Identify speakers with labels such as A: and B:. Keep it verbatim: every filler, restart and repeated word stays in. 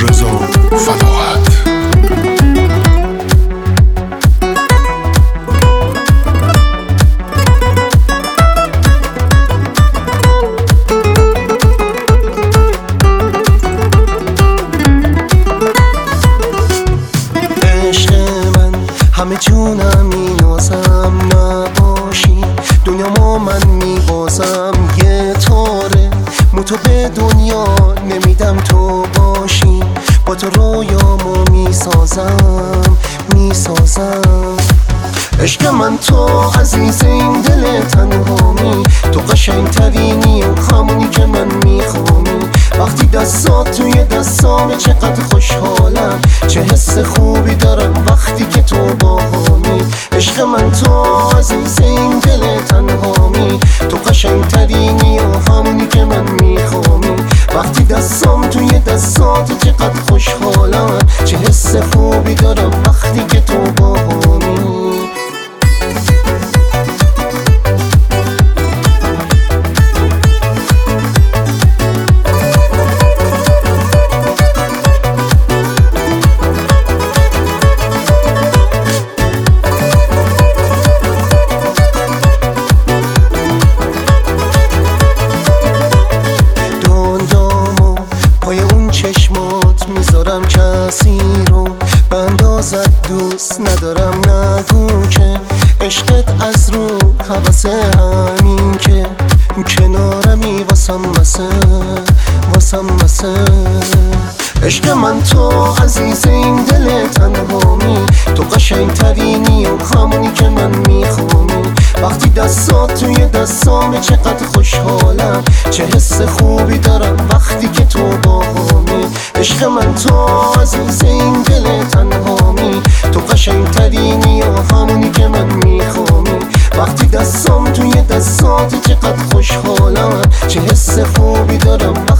A: رضا فلاحت.
B: همه جونم مینازم نباشی دنیا من میبازم یه طوره متو به دنیا نمیدم تو باشی با تو رویامو میسازم میسازم عشق من تو عزیز این دل تنهامی تو قشنگترینی و همونی که من میخوامی وقتی دستات توی دستامه چقدر خوشحالم چه حس خوبی دارم وقتی که تو باهامی عشق من تو عزیز این دل تنهامی تو قشنگترینی و همونی که من میخوامی وقتی دستام توی دستات چقدر خوشحالم چه حس خوبی دارم وقتی که تو باهامی. چشمات میذارم کسی رو بندازت دوست ندارم نگو که عشقت از رو حوث همین که کنارمی واسم مسه واسم مسه عشق من تو عزیز این دل تنهامی تو قشنگترینی و همونی که من میخوامی وقتی دستات توی دستامه چقدر خوشحالم چه حس خوبی دارم وقتی که تو باهامی عشق من تو عزیز این دل تنهامی تو قشنگترینی و همونی که من میخوامی وقتی دستام توی دستات چقدر خوشحالم چه حس خوبی دارم